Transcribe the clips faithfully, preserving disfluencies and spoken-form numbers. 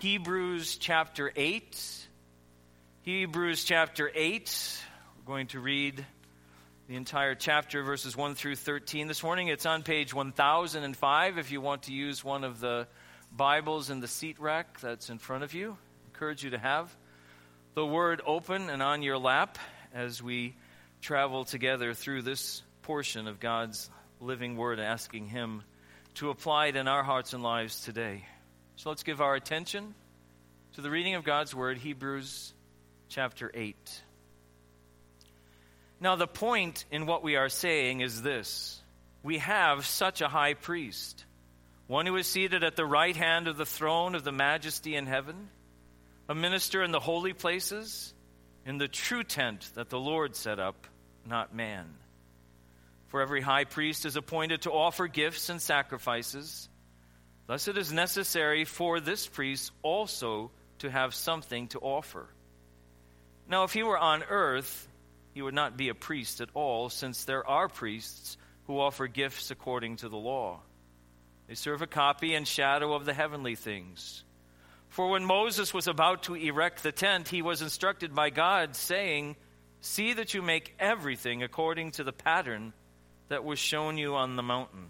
Hebrews chapter eight. Hebrews chapter eight. We're going to read the entire chapter, verses one through thirteen this morning. It's on page one thousand five if you want to use one of the Bibles in the seat rack that's in front of you. I encourage you to have the Word open and on your lap as we travel together through this portion of God's living Word, asking Him to apply it in our hearts and lives today. So let's give our attention to the reading of God's Word, Hebrews chapter eight. Now, the point in what we are saying is this: we have such a high priest, one who is seated at the right hand of the throne of the majesty in heaven, a minister in the holy places, in the true tent that the Lord set up, not man. For every high priest is appointed to offer gifts and sacrifices. Thus it is necessary for this priest also to have something to offer. Now, if he were on earth, he would not be a priest at all, since there are priests who offer gifts according to the law. They serve a copy and shadow of the heavenly things. For when Moses was about to erect the tent, he was instructed by God, saying, "See that you make everything according to the pattern that was shown you on the mountain."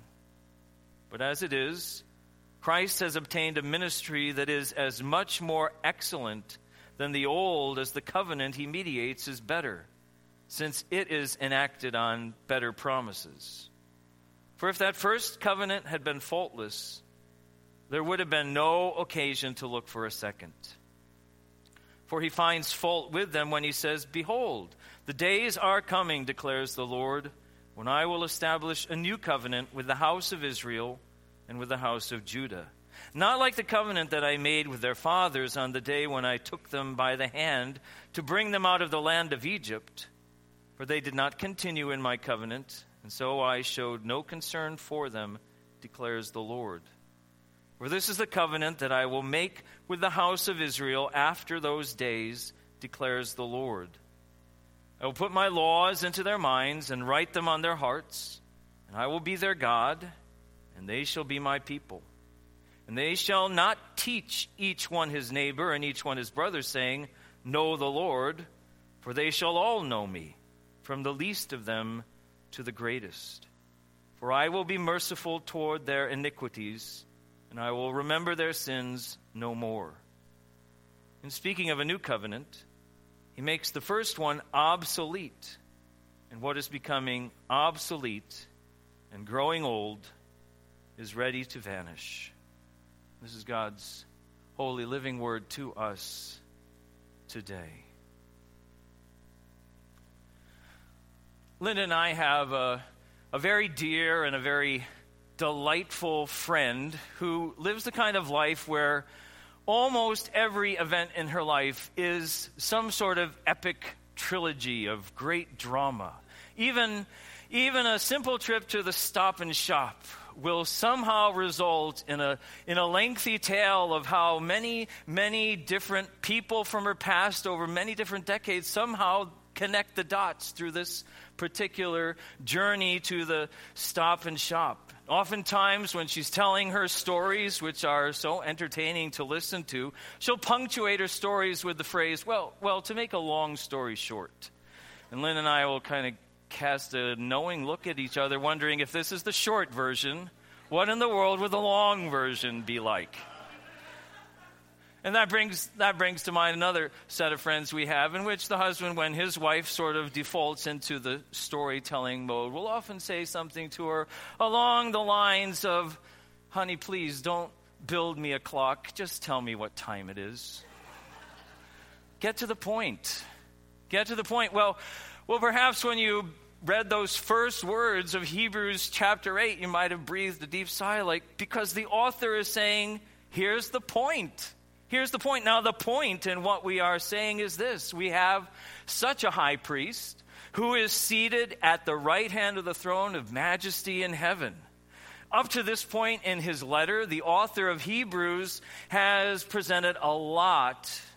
But as it is, Christ has obtained a ministry that is as much more excellent than the old as the covenant he mediates is better, since it is enacted on better promises. For if that first covenant had been faultless, there would have been no occasion to look for a second. For he finds fault with them when he says, "Behold, the days are coming, declares the Lord, when I will establish a new covenant with the house of Israel and with the house of Judah. Not like the covenant that I made with their fathers on the day when I took them by the hand to bring them out of the land of Egypt. For they did not continue in my covenant, and so I showed no concern for them, declares the Lord. For this is the covenant that I will make with the house of Israel after those days, declares the Lord. I will put my laws into their minds and write them on their hearts, and I will be their God, and they shall be my people. And they shall not teach each one his neighbor and each one his brother, saying, 'Know the Lord,' for they shall all know me, from the least of them to the greatest. For I will be merciful toward their iniquities, and I will remember their sins no more." In speaking of a new covenant, he makes the first one obsolete, and what is becoming obsolete and growing old is ready to vanish. This is God's holy living word to us today. Linda and I have a, a very dear and a very delightful friend who lives the kind of life where almost every event in her life is some sort of epic trilogy of great drama. Even, even a simple trip to the Stop and Shop will somehow result in a in a lengthy tale of how many, many different people from her past over many different decades somehow connect the dots through this particular journey to the Stop and Shop. Oftentimes, when she's telling her stories, which are so entertaining to listen to, she'll punctuate her stories with the phrase, well, well, to make a long story short. And Lynn and I will kind of cast a knowing look at each other, wondering if this is the short version, what in the world would the long version be like? And that brings that brings to mind another set of friends we have, in which the husband, when his wife sort of defaults into the storytelling mode, will often say something to her along the lines of, "Honey, please don't build me a clock. Just tell me what time it is. Get to the point. Get to the point." Well, well, perhaps when you read those first words of Hebrews chapter eight, you might have breathed a deep sigh, like, because the author is saying, here's the point. Here's the point. Now, the point in what we are saying is this: we have such a high priest who is seated at the right hand of the throne of majesty in heaven. Up to this point in his letter, the author of Hebrews has presented a lot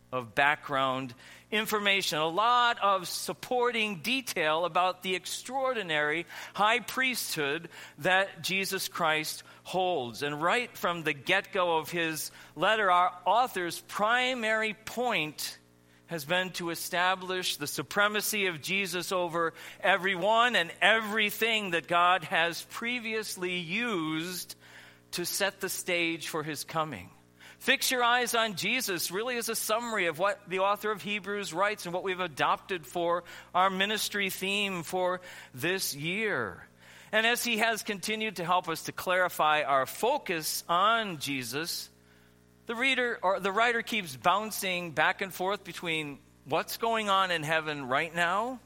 of background information, a lot of supporting detail about the extraordinary high priesthood that Jesus Christ holds. And right from the get-go of his letter, our author's primary point has been to establish the supremacy of Jesus over everyone and everything that God has previously used to set the stage for his coming. Fix your eyes on Jesus really is a summary of what the author of Hebrews writes and what we've adopted for our ministry theme for this year. And as he has continued to help us to clarify our focus on Jesus, the reader or the writer keeps bouncing back and forth between what's going on in heaven right now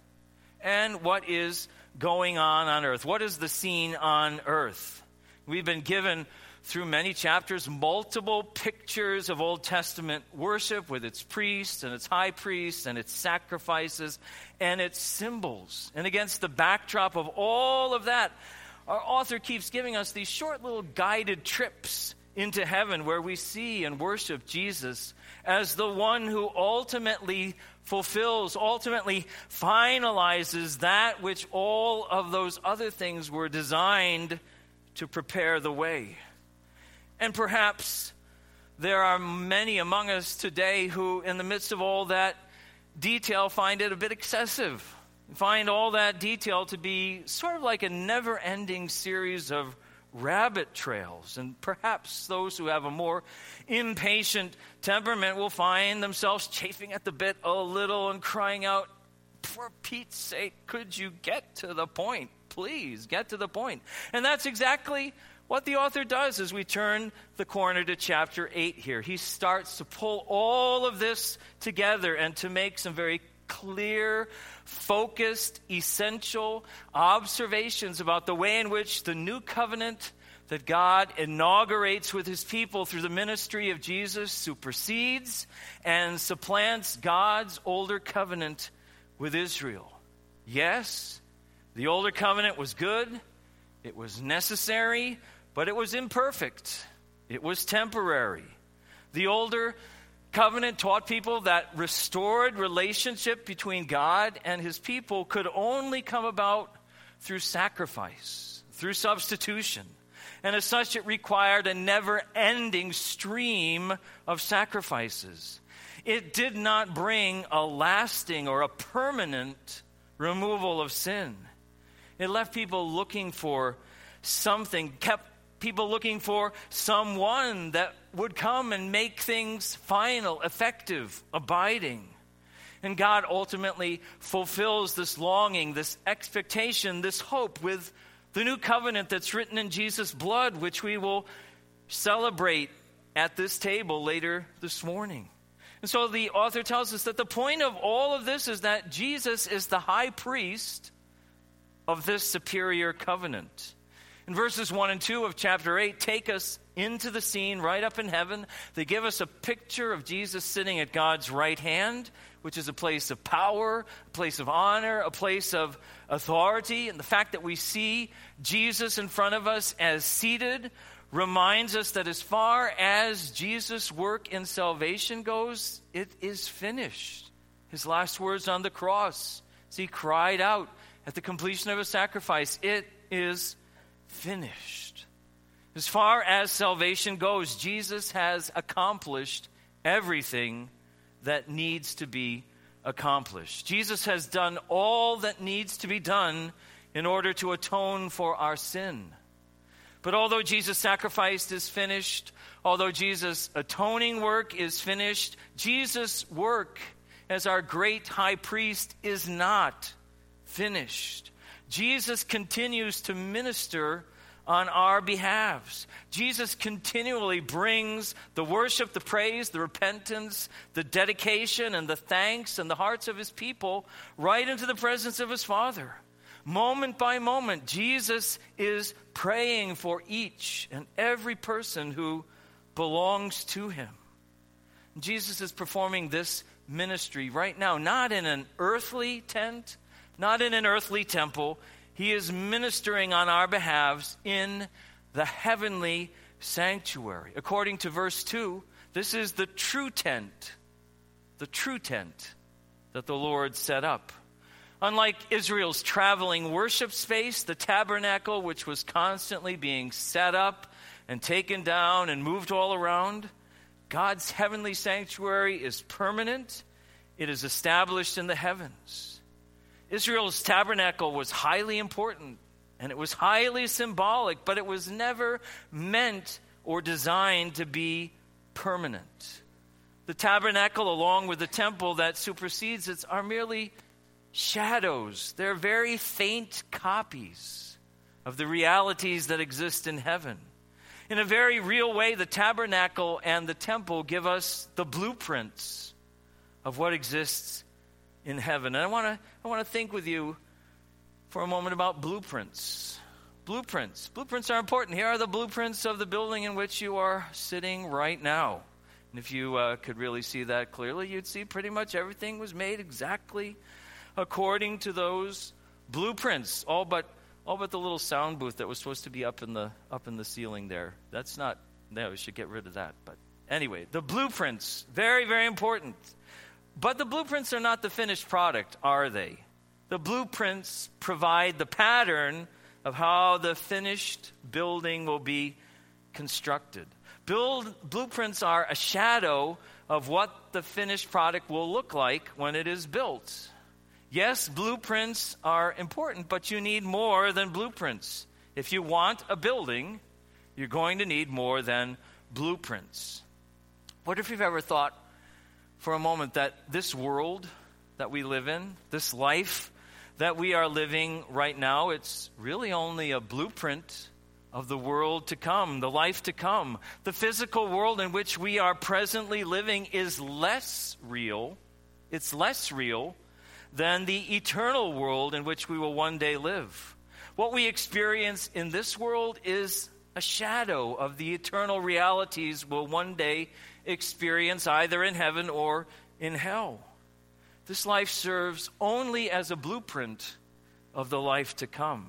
and what is going on on earth. What is the scene on earth? We've been given through many chapters multiple pictures of Old Testament worship with its priests and its high priests and its sacrifices and its symbols. And against the backdrop of all of that, our author keeps giving us these short little guided trips into heaven where we see and worship Jesus as the one who ultimately fulfills, ultimately finalizes that which all of those other things were designed to prepare the way. And perhaps there are many among us today who, in the midst of all that detail, find it a bit excessive. Find all that detail to be sort of like a never-ending series of rabbit trails. And perhaps those who have a more impatient temperament will find themselves chafing at the bit a little and crying out, for Pete's sake, could you get to the point? Please, get to the point. And that's exactly what the author does as we turn the corner to chapter eight here. He starts to pull all of this together and to make some very clear, focused, essential observations about the way in which the new covenant that God inaugurates with his people through the ministry of Jesus supersedes and supplants God's older covenant with Israel. Yes, the older covenant was good, it was necessary, but it was imperfect. It was temporary. The older covenant taught people that restored relationship between God and his people could only come about through sacrifice, through substitution. And as such, it required a never-ending stream of sacrifices. It did not bring a lasting or a permanent removal of sin. It left people looking for something, kept people looking for someone that would come and make things final, effective, abiding. And God ultimately fulfills this longing, this expectation, this hope with the new covenant that's written in Jesus' blood, which we will celebrate at this table later this morning. And so the author tells us that the point of all of this is that Jesus is the high priest of this superior covenant. In verses one and two of chapter eight, take us into the scene right up in heaven. They give us a picture of Jesus sitting at God's right hand, which is a place of power, a place of honor, a place of authority. And the fact that we see Jesus in front of us as seated reminds us that as far as Jesus' work in salvation goes, it is finished. His last words on the cross, as he cried out at the completion of his sacrifice, it is finished. As far as salvation goes, Jesus has accomplished everything that needs to be accomplished. Jesus has done all that needs to be done in order to atone for our sin. But although Jesus' sacrifice is finished, although Jesus' atoning work is finished, Jesus' work as our great high priest is not finished. Jesus continues to minister on our behalves. Jesus continually brings the worship, the praise, the repentance, the dedication, and the thanks and the hearts of his people right into the presence of his Father. Moment by moment, Jesus is praying for each and every person who belongs to him. Jesus is performing this ministry right now, not in an earthly tent, not in an earthly temple. He is ministering on our behalves in the heavenly sanctuary. According to verse two, this is the true tent, the true tent that the Lord set up. Unlike Israel's traveling worship space, the tabernacle, which was constantly being set up and taken down and moved all around, God's heavenly sanctuary is permanent. It is established in the heavens. Israel's tabernacle was highly important, and it was highly symbolic, but it was never meant or designed to be permanent. The tabernacle, along with the temple that supersedes it, are merely shadows. They're very faint copies of the realities that exist in heaven. In a very real way, the tabernacle and the temple give us the blueprints of what exists in heaven. And I want to I want to think with you for a moment about blueprints. Blueprints. Blueprints are important. Here are the blueprints of the building in which you are sitting right now. And if you uh, could really see that clearly, you'd see pretty much everything was made exactly according to those blueprints. All but all but the little sound booth that was supposed to be up in the up in the ceiling there. That's not. No, we should get rid of that. But anyway, the blueprints, very, very important. But the blueprints are not the finished product, are they? The blueprints provide the pattern of how the finished building will be constructed. Build, blueprints are a shadow of what the finished product will look like when it is built. Yes, blueprints are important, but you need more than blueprints. If you want a building, you're going to need more than blueprints. What if you've ever thought for a moment that this world that we live in, this life that we are living right now, it's really only a blueprint of the world to come, the life to come. The physical world in which we are presently living is less real. It's less real than the eternal world in which we will one day live. What we experience in this world is a shadow of the eternal realities we'll one day experience either in heaven or in hell. This life serves only as a blueprint of the life to come.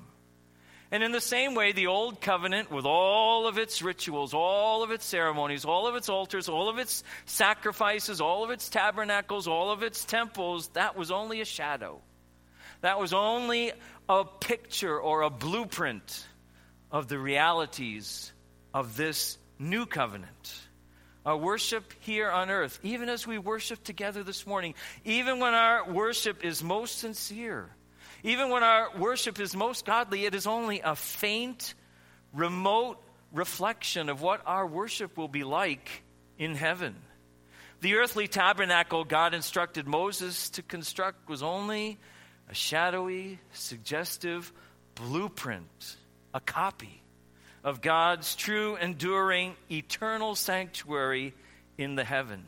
And in the same way, the old covenant, with all of its rituals, all of its ceremonies, all of its altars, all of its sacrifices, all of its tabernacles, all of its temples, that was only a shadow. That was only a picture or a blueprint of the realities of this new covenant. Our worship here on earth, even as we worship together this morning, even when our worship is most sincere, even when our worship is most godly, it is only a faint, remote reflection of what our worship will be like in heaven. The earthly tabernacle God instructed Moses to construct was only a shadowy, suggestive blueprint, a copy of God's true, enduring, eternal sanctuary in the heaven.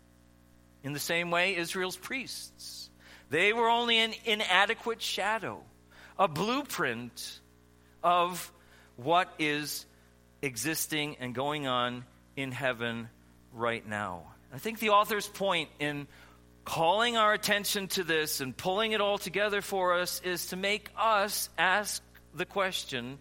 In the same way, Israel's priests, they were only an inadequate shadow, a blueprint of what is existing and going on in heaven right now. I think the author's point in calling our attention to this and pulling it all together for us is to make us ask the question,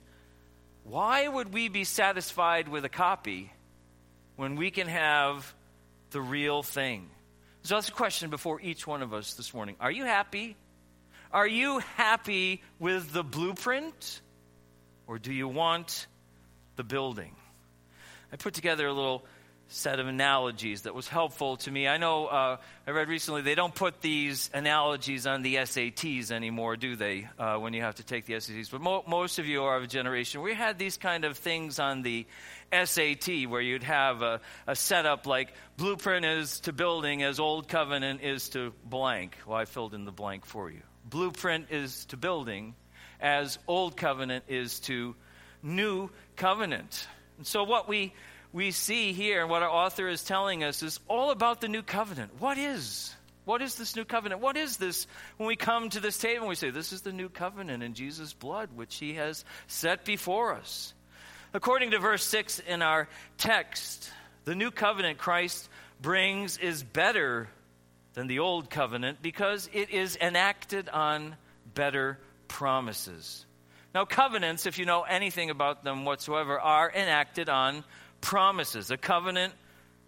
why would we be satisfied with a copy when we can have the real thing? So that's a question before each one of us this morning. Are you happy? Are you happy with the blueprint? Or do you want the building? I put together a little set of analogies that was helpful to me. I know uh, I read recently they don't put these analogies on the S A Ts anymore, do they, uh, when you have to take the S A Ts? But mo- most of you are of a generation. We had these kind of things on the S A T where you'd have a, a setup like blueprint is to building as old covenant is to blank. Well, I filled in the blank for you. Blueprint is to building as old covenant is to new covenant. And so what we we see here and what our author is telling us is all about the new covenant. What is? What is this new covenant? What is this? When we come to this table, we say, this is the new covenant in Jesus' blood, which he has set before us. According to verse six in our text, the new covenant Christ brings is better than the old covenant because it is enacted on better promises. Now, covenants, if you know anything about them whatsoever, are enacted on promises. A covenant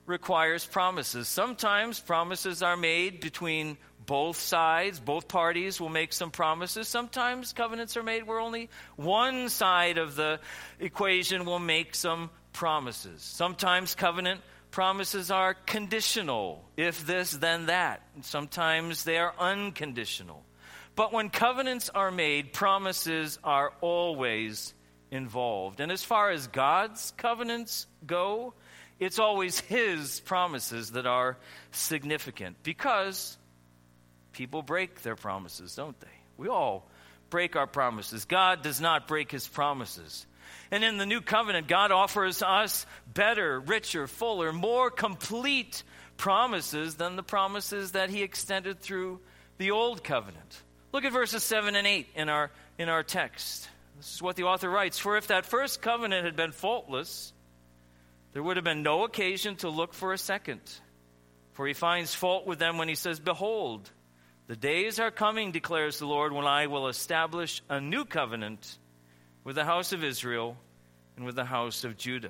requires promises. Sometimes promises are made between both sides. Both parties will make some promises. Sometimes covenants are made where only one side of the equation will make some promises. Sometimes covenant promises are conditional. If this, then that. And sometimes they are unconditional. But when covenants are made, promises are always involved. And as far as God's covenants go, it's always His promises that are significant, because people break their promises, don't they? We all break our promises. God does not break His promises. And in the new covenant, God offers us better, richer, fuller, more complete promises than the promises that He extended through the old covenant. Look at verses seven and eight in our in our text. This is what the author writes. For if that first covenant had been faultless, there would have been no occasion to look for a second. For he finds fault with them when he says, behold, the days are coming, declares the Lord, when I will establish a new covenant with the house of Israel and with the house of Judah.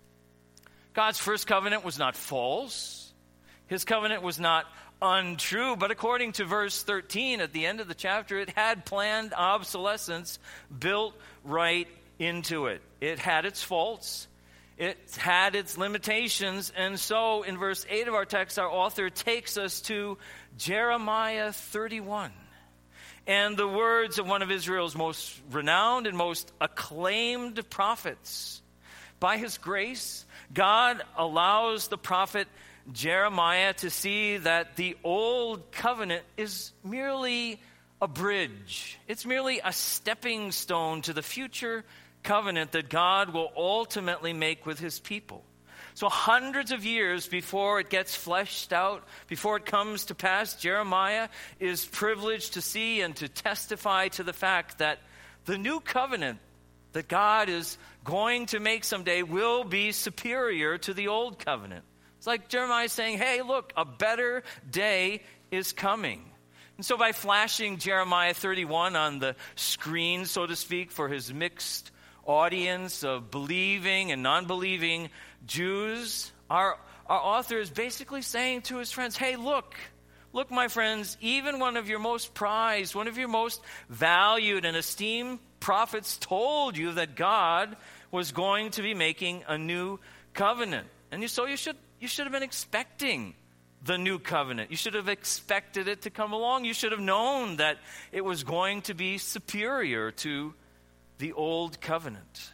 God's first covenant was not false. His covenant was not untrue, but according to verse thirteen at the end of the chapter, it had planned obsolescence built right into it. It had its faults. It had its limitations. And so in verse eight of our text, our author takes us to Jeremiah thirty-one. And the words of one of Israel's most renowned and most acclaimed prophets. By His grace, God allows the prophet Jeremiah to see that the old covenant is merely a bridge. It's merely a stepping stone to the future covenant that God will ultimately make with His people. So hundreds of years before it gets fleshed out, before it comes to pass, Jeremiah is privileged to see and to testify to the fact that the new covenant that God is going to make someday will be superior to the old covenant. It's like Jeremiah saying, hey, look, a better day is coming. And so by flashing Jeremiah thirty-one on the screen, so to speak, for his mixed audience of believing and non-believing Jews, our, our author is basically saying to his friends, hey, look, look, my friends, even one of your most prized, one of your most valued and esteemed prophets told you that God was going to be making a new covenant. And you, so you should you should have been expecting the new covenant. You should have expected it to come along. You should have known that it was going to be superior to the old covenant.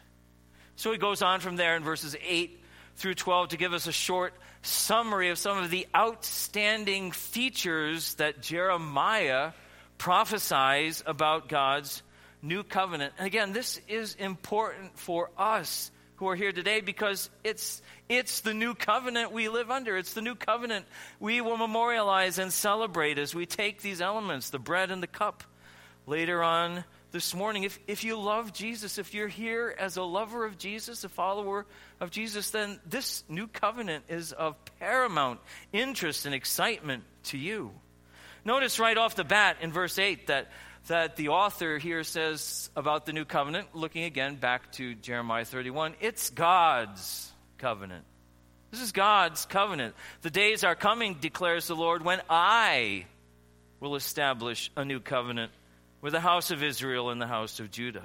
So he goes on from there in verses eight through twelve to give us a short summary of some of the outstanding features that Jeremiah prophesies about God's new covenant. And again, this is important for us who are here today because it's it's the new covenant we live under. It's the new covenant we will memorialize and celebrate as we take these elements, the bread and the cup, later on this morning. If if you love Jesus, if you're here as a lover of Jesus, a follower of Jesus, then this new covenant is of paramount interest and excitement to you. Notice right off the bat in verse eight that that the author here says about the new covenant, looking again back to Jeremiah thirty-one, it's God's covenant. This is God's covenant. The days are coming, declares the Lord, when I will establish a new covenant with the house of Israel and the house of Judah.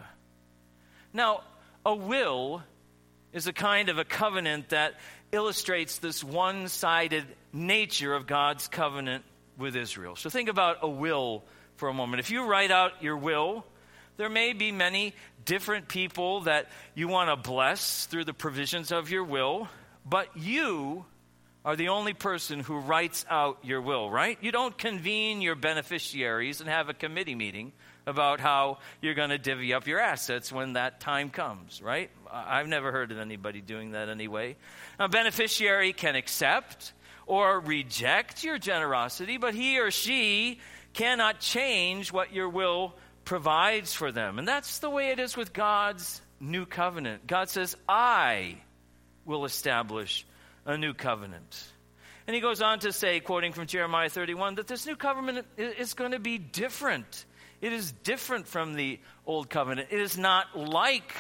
Now, a will is a kind of a covenant that illustrates this one-sided nature of God's covenant with Israel. So think about a will for a moment. If you write out your will, there may be many different people that you want to bless through the provisions of your will, but you are the only person who writes out your will, right? You don't convene your beneficiaries and have a committee meeting about how you're going to divvy up your assets when that time comes, right? I've never heard of anybody doing that anyway. A beneficiary can accept or reject your generosity, but he or she cannot change what your will provides for them. And that's the way it is with God's new covenant. God says, I will establish a new covenant. And he goes on to say, quoting from Jeremiah thirty-one, that this new covenant is going to be different. It is different from the old covenant. It is not like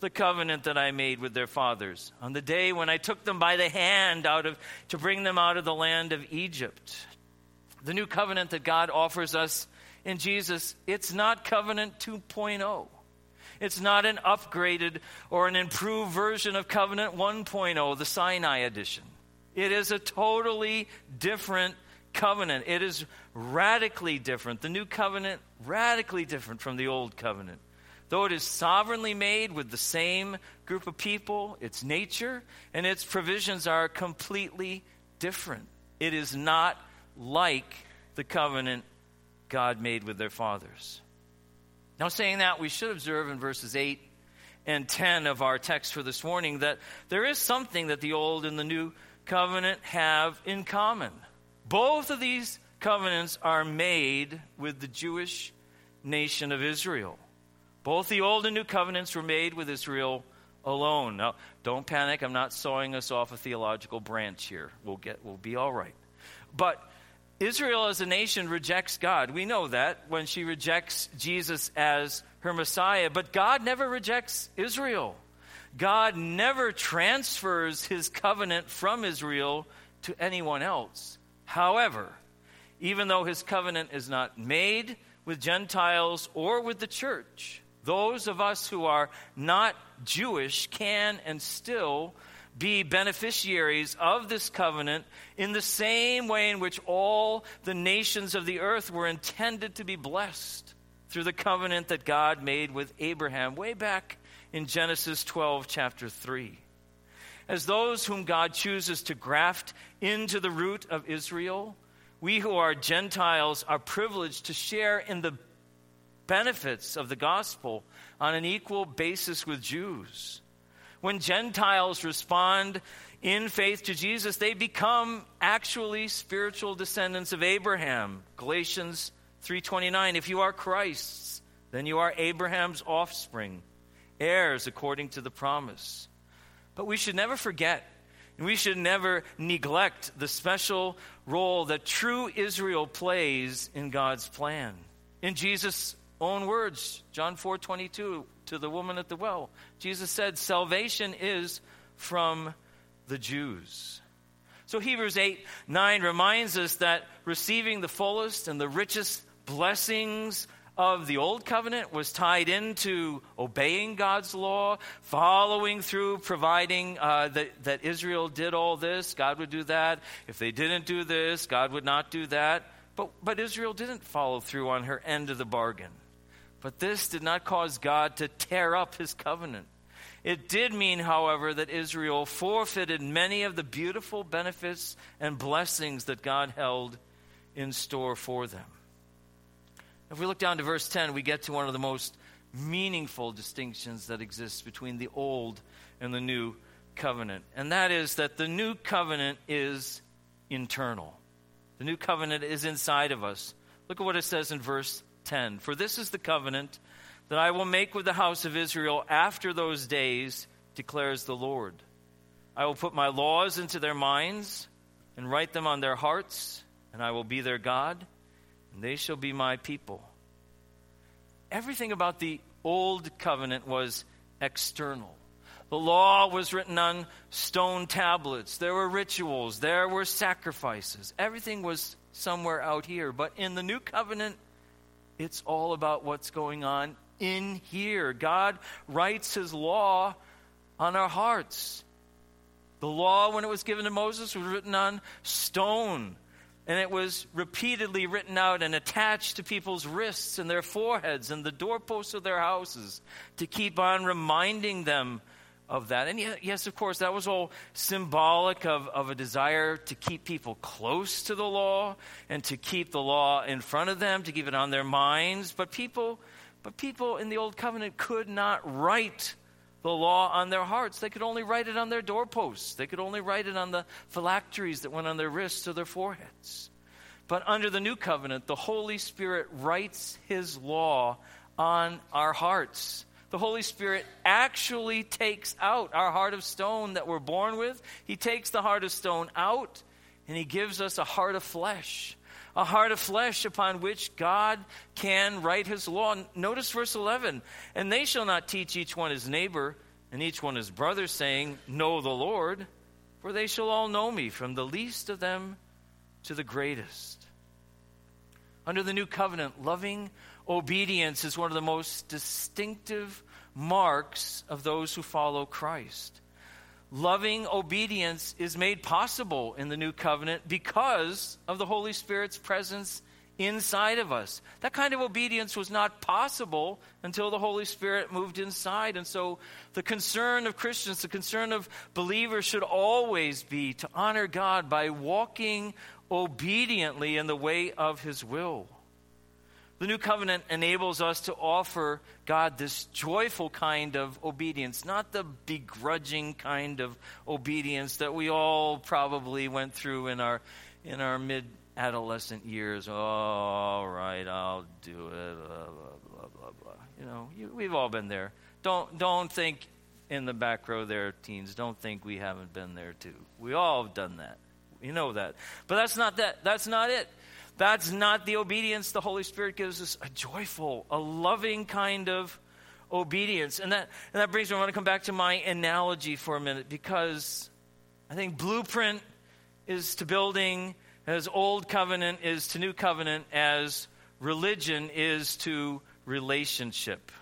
the covenant that I made with their fathers on the day when I took them by the hand out of to bring them out of the land of Egypt. The new covenant that God offers us in Jesus, it's not covenant two point oh. It's not an upgraded or an improved version of covenant one point oh, the Sinai edition. It is a totally different covenant. It is radically different. The new covenant, radically different from the old covenant. Though it is sovereignly made with the same group of people, its nature and its provisions are completely different. It is not like the covenant God made with their fathers. Now, saying that, we should observe in verses eight and ten of our text for this morning that there is something that the old and the new covenant have in common. Both of these covenants are made with the Jewish nation of Israel. Both the old and new covenants were made with Israel alone. Now, don't panic. I'm not sawing us off a theological branch here. We'll get, we'll be all right. But Israel as a nation rejects God. We know that when she rejects Jesus as her Messiah. But God never rejects Israel. God never transfers his covenant from Israel to anyone else. However, even though his covenant is not made with Gentiles or with the church, those of us who are not Jewish can and still be beneficiaries of this covenant in the same way in which all the nations of the earth were intended to be blessed through the covenant that God made with Abraham way back in Genesis twelve, chapter three. As those whom God chooses to graft into the root of Israel, we who are Gentiles are privileged to share in the benefits of the gospel on an equal basis with Jews. When Gentiles respond in faith to Jesus, they become actually spiritual descendants of Abraham. Galatians three twenty-nine, if you are Christ's, then you are Abraham's offspring, heirs according to the promise. But we should never forget, and we should never neglect the special role that true Israel plays in God's plan. In Jesus' own words, John four twenty-two, to the woman at the well, Jesus said, salvation is from the Jews. So Hebrews eight nine reminds us that receiving the fullest and the richest blessings of the old covenant was tied into obeying God's law, following through, providing uh, that, that Israel did all this, God would do that. If they didn't do this, God would not do that. But, but Israel didn't follow through on her end of the bargain. But this did not cause God to tear up his covenant. It did mean, however, that Israel forfeited many of the beautiful benefits and blessings that God held in store for them. If we look down to verse ten, we get to one of the most meaningful distinctions that exists between the old and the new covenant. And that is that the new covenant is internal. The new covenant is inside of us. Look at what it says in verse ten. For this is the covenant that I will make with the house of Israel after those days, declares the Lord. I will put my laws into their minds and write them on their hearts, and I will be their God, and they shall be my people. Everything about the old covenant was external. The law was written on stone tablets. There were rituals. There were sacrifices. Everything was somewhere out here. But in the new covenant, it's all about what's going on in here. God writes his law on our hearts. The law, when it was given to Moses, was written on stone. And it was repeatedly written out and attached to people's wrists and their foreheads and the doorposts of their houses to keep on reminding them of that. And yes, of course, that was all symbolic of, of a desire to keep people close to the law and to keep the law in front of them, to keep it on their minds. But people, but people in the Old Covenant could not write the law on their hearts. They could only write it on their doorposts. They could only write it on the phylacteries that went on their wrists or their foreheads. But under the new covenant, the Holy Spirit writes his law on our hearts. The Holy Spirit actually takes out our heart of stone that we're born with. He takes the heart of stone out, and he gives us a heart of flesh. A heart of flesh upon which God can write his law. Notice verse eleven. And they shall not teach each one his neighbor, and each one his brother, saying, Know the Lord, for they shall all know me, from the least of them to the greatest. Under the new covenant, loving obedience is one of the most distinctive marks of those who follow Christ. Loving obedience is made possible in the new covenant because of the Holy Spirit's presence inside of us. That kind of obedience was not possible until the Holy Spirit moved inside. And so the concern of Christians, the concern of believers should always be to honor God by walking obediently in the way of his will. The new covenant enables us to offer God this joyful kind of obedience, not the begrudging kind of obedience that we all probably went through in our in our mid-adolescent years. Oh, all right, I'll do it. Blah, blah, blah, blah, blah. You know, you, we've all been there. Don't don't think in the back row there, teens. Don't think we haven't been there too. We all have done that. You know that. But that's not that. That's not it. That's not the obedience the Holy Spirit gives us. A joyful, a loving kind of obedience. And that and that brings me, I want to come back to my analogy for a minute, because I think blueprint is to building as old covenant is to new covenant, as religion is to relationship.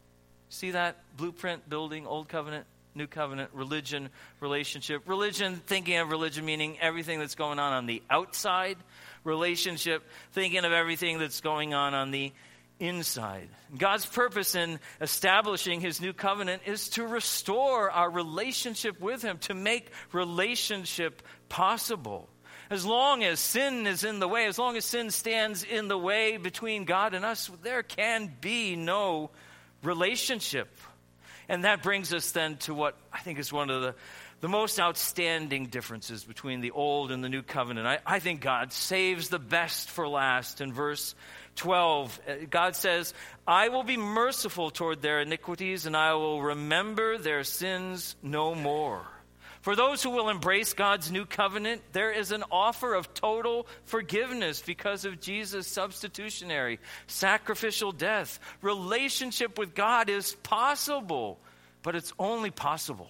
See that? Blueprint, building, old covenant, new covenant, religion, relationship. Religion, thinking of religion meaning everything that's going on on the outside. Relationship, thinking of everything that's going on on the inside. God's purpose in establishing his new covenant is to restore our relationship with him, to make relationship possible. As long as sin is in the way, as long as sin stands in the way between God and us, there can be no relationship. And that brings us then to what I think is one of the The most outstanding differences between the old and the new covenant. I, I think God saves the best for last. In verse twelve, God says, I will be merciful toward their iniquities, and I will remember their sins no more. For those who will embrace God's new covenant, there is an offer of total forgiveness because of Jesus' substitutionary, sacrificial death. Relationship with God is possible, but it's only possible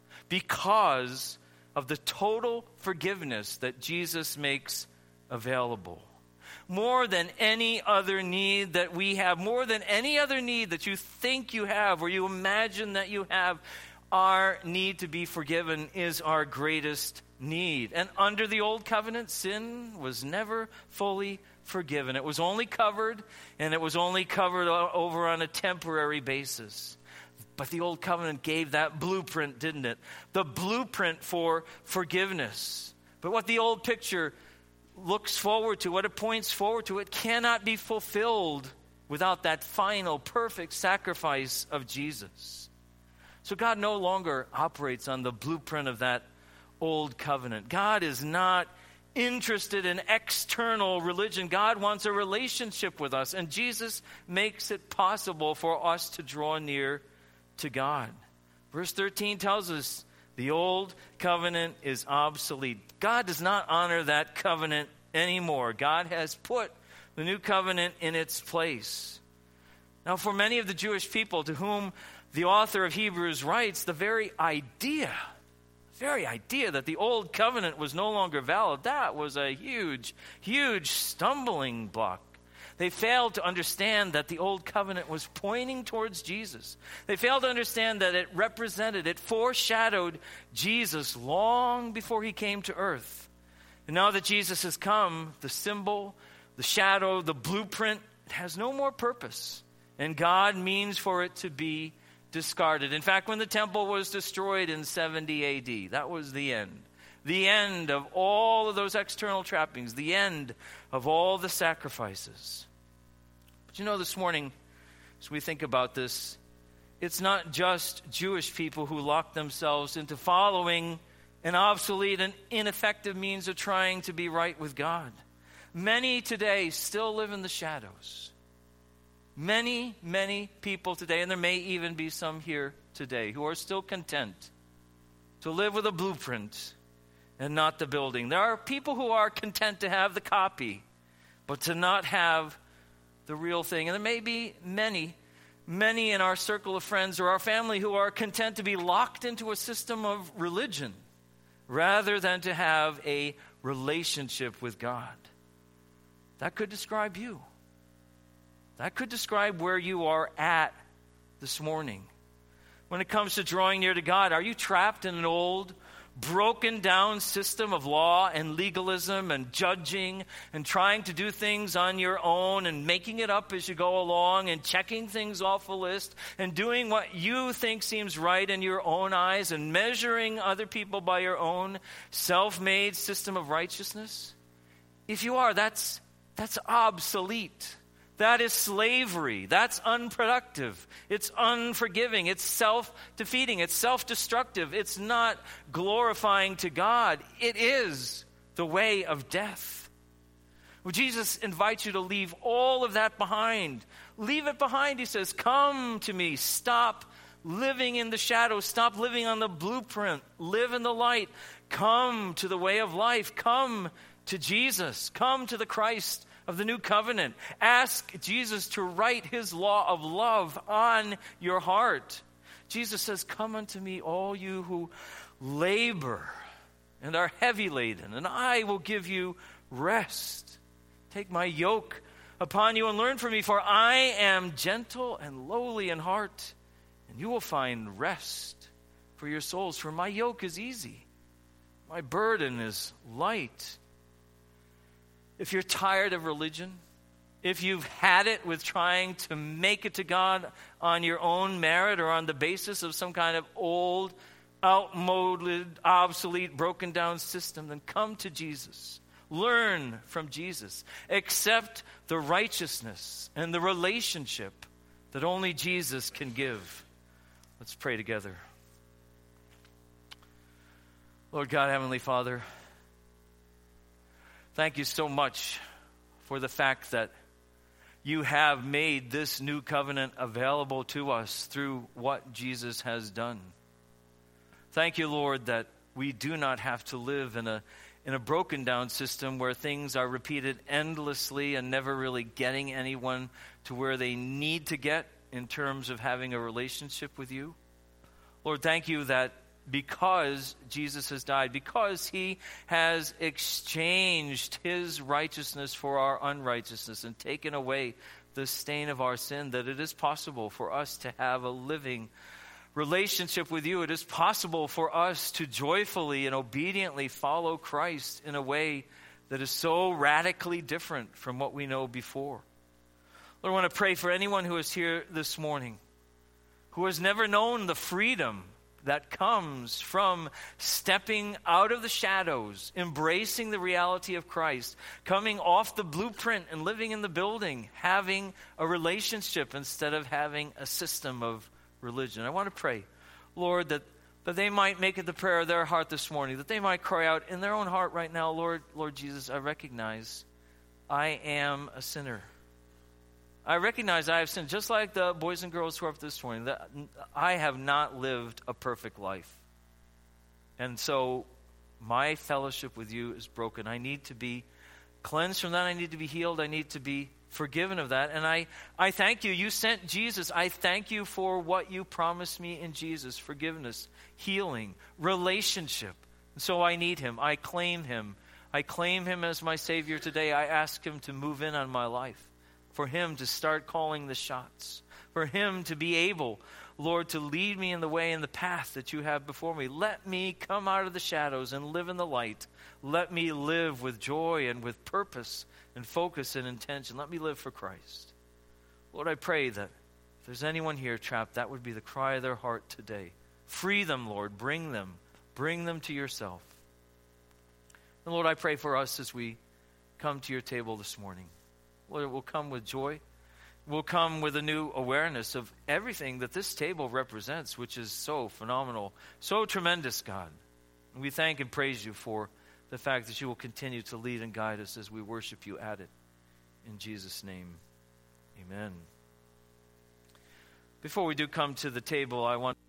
because of the total forgiveness that Jesus makes available. More than any other need that we have, more than any other need that you think you have or you imagine that you have, our need to be forgiven is our greatest need. And under the old covenant, sin was never fully forgiven. It was only covered, and it was only covered over on a temporary basis. But the old covenant gave that blueprint, didn't it? The blueprint for forgiveness. But what the old picture looks forward to, what it points forward to, it cannot be fulfilled without that final, perfect sacrifice of Jesus. So God no longer operates on the blueprint of that old covenant. God is not interested in external religion. God wants a relationship with us, and Jesus makes it possible for us to draw near to God. Verse thirteen tells us the old covenant is obsolete. God does not honor that covenant anymore. God has put the new covenant in its place. Now, for many of the Jewish people to whom the author of Hebrews writes, the very idea, very idea that the old covenant was no longer valid, that was a huge, huge stumbling block. They failed to understand that the old covenant was pointing towards Jesus. They failed to understand that it represented, it foreshadowed Jesus long before he came to earth. And now that Jesus has come, the symbol, the shadow, the blueprint, it has no more purpose. And God means for it to be discarded. In fact, when the temple was destroyed in seventy A D, that was the end. The end of all of those external trappings. The end of all the sacrifices. But you know, this morning, as we think about this, it's not just Jewish people who lock themselves into following an obsolete and ineffective means of trying to be right with God. Many today still live in the shadows. Many, many people today, and there may even be some here today, who are still content to live with a blueprint and not the building. There are people who are content to have the copy, but to not have the real thing. And there may be many many in our circle of friends or our family who are content to be locked into a system of religion rather than to have a relationship with God. That could describe you. That could describe where you are at this morning. When it comes to drawing near to God, are you trapped in an old, broken down system of law and legalism and judging and trying to do things on your own and making it up as you go along and checking things off a list and doing what you think seems right in your own eyes and measuring other people by your own self-made system of righteousness? If you are, that's that's obsolete. That is slavery. That's unproductive. It's unforgiving. It's self-defeating. It's self-destructive. It's not glorifying to God. It is the way of death. Well, Jesus invites you to leave all of that behind. Leave it behind, he says. Come to me. Stop living in the shadows. Stop living on the blueprint. Live in the light. Come to the way of life. Come to Jesus. Come to the Christ of the new covenant. Ask Jesus to write his law of love on your heart. Jesus says, come unto me, all you who labor and are heavy laden, and I will give you rest. Take my yoke upon you and learn from me, for I am gentle and lowly in heart, and you will find rest for your souls. For my yoke is easy, my burden is light. If you're tired of religion, if you've had it with trying to make it to God on your own merit or on the basis of some kind of old, outmoded, obsolete, broken down system, then come to Jesus. Learn from Jesus. Accept the righteousness and the relationship that only Jesus can give. Let's pray together. Lord God, Heavenly Father, thank you so much for the fact that you have made this new covenant available to us through what Jesus has done. Thank you, Lord, that we do not have to live in a in a broken down system where things are repeated endlessly and never really getting anyone to where they need to get in terms of having a relationship with you. Lord, thank you that because Jesus has died, because he has exchanged his righteousness for our unrighteousness and taken away the stain of our sin, that it is possible for us to have a living relationship with you. It is possible for us to joyfully and obediently follow Christ in a way that is so radically different from what we know before. Lord, I want to pray for anyone who is here this morning who has never known the freedom that comes from stepping out of the shadows, embracing the reality of Christ, coming off the blueprint and living in the building, having a relationship instead of having a system of religion. I want to pray, Lord, that, that they might make it the prayer of their heart this morning, that they might cry out in their own heart right now, Lord, Lord Jesus, I recognize I am a sinner. I recognize I have sinned, just like the boys and girls who are up this morning, that I have not lived a perfect life. And so my fellowship with you is broken. I need to be cleansed from that. I need to be healed. I need to be forgiven of that. And I, I thank you. You sent Jesus. I thank you for what you promised me in Jesus. Forgiveness, healing, relationship. And so I need him. I claim him. I claim him as my Savior today. I ask him to move in on my life, for him to start calling the shots, for him to be able, Lord, to lead me in the way and the path that you have before me. Let me come out of the shadows and live in the light. Let me live with joy and with purpose and focus and intention. Let me live for Christ. Lord, I pray that if there's anyone here trapped, that would be the cry of their heart today. Free them, Lord. Bring them. Bring them to yourself. And Lord, I pray for us as we come to your table this morning. Lord, it will come with joy. We'll come with a new awareness of everything that this table represents, which is so phenomenal, so tremendous, God. And we thank and praise you for the fact that you will continue to lead and guide us as we worship you at it. In Jesus' name, amen. Before we do come to the table, I want